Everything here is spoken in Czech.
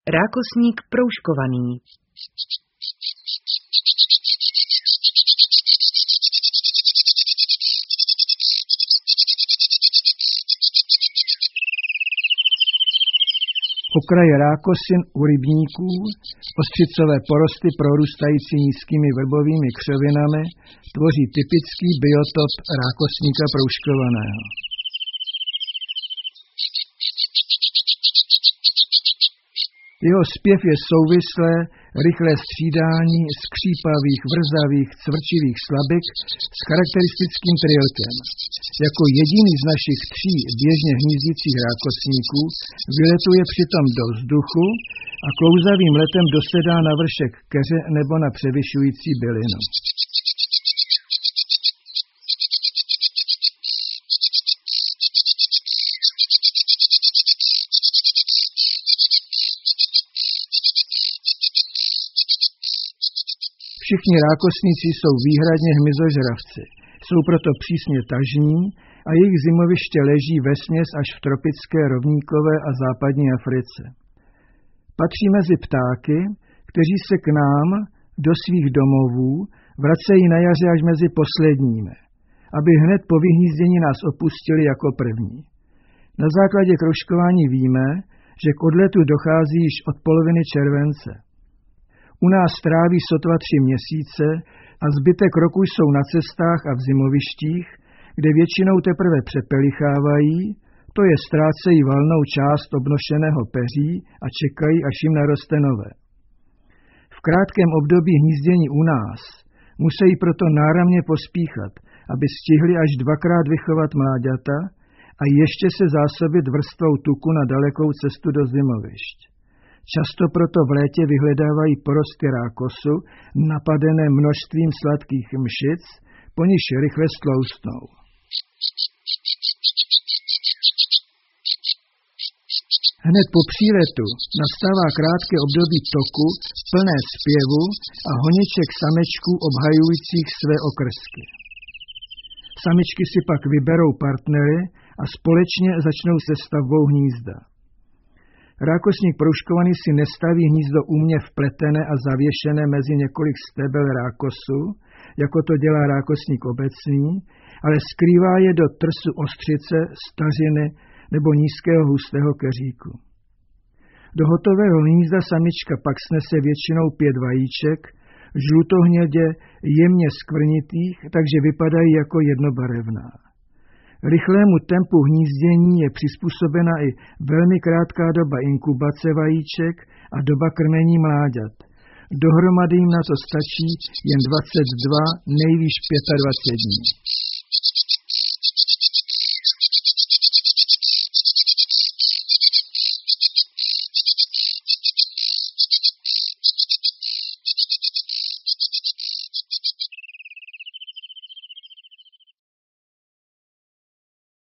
Rákosník proužkovaný. Okraj rákosin u rybníků, ostřicové porosty prorůstající nízkými vrbovými křovinami, tvoří typický biotop rákosníka proužkovaného. Jeho zpěv je souvislé, rychlé střídání skřípavých, vrzavých, cvrčivých slabik s charakteristickým trilkem. Jako jediný z našich 3 běžně hnízdících rákosníků vyletuje přitom do vzduchu a klouzavým letem dosedá na vršek keře nebo na převyšující bylinu. Všichni rákosníci jsou výhradně hmyzožravci, jsou proto přísně tažní a jejich zimoviště leží vesměs až v tropické rovníkové a západní Africe. Patří mezi ptáky, kteří se k nám do svých domovů vracejí na jaře až mezi posledními, aby hned po vyhnízdění nás opustili jako první. Na základě kroužkování víme, že k odletu dochází již od poloviny července. U nás tráví sotva 3 měsíce a zbytek roku jsou na cestách a v zimovištích, kde většinou teprve přepelichávají, to je ztrácejí valnou část obnošeného peří a čekají, až jim naroste nové. V krátkém období hnízdění u nás musí proto náramně pospíchat, aby stihli až 2krát vychovat mláďata a ještě se zásobit vrstvou tuku na dalekou cestu do zimovišť. Často proto v létě vyhledávají porosty rákosu, napadené množstvím sladkých mšic, po nichž rychle stloustnou. Hned po příletu nastává krátké období toku, plné zpěvu a honiček samečků obhajujících své okrsky. Samičky si pak vyberou partnery a společně začnou se stavbou hnízda. Rákosník proužkovaný si nestaví hnízdo umně vpletené a zavěšené mezi několik stebel rákosu, jako to dělá rákosník obecný, ale skrývá je do trsu ostřice, stařiny nebo nízkého hustého keříku. Do hotového hnízda samička pak snese většinou 5 vajíček, žlutohnědě, jemně skvrnitých, takže vypadají jako jednobarevná. Rychlému tempu hnízdění je přizpůsobena i velmi krátká doba inkubace vajíček a doba krmení mláďat. Dohromady jim na to stačí jen 22, nejvýš 25 dní.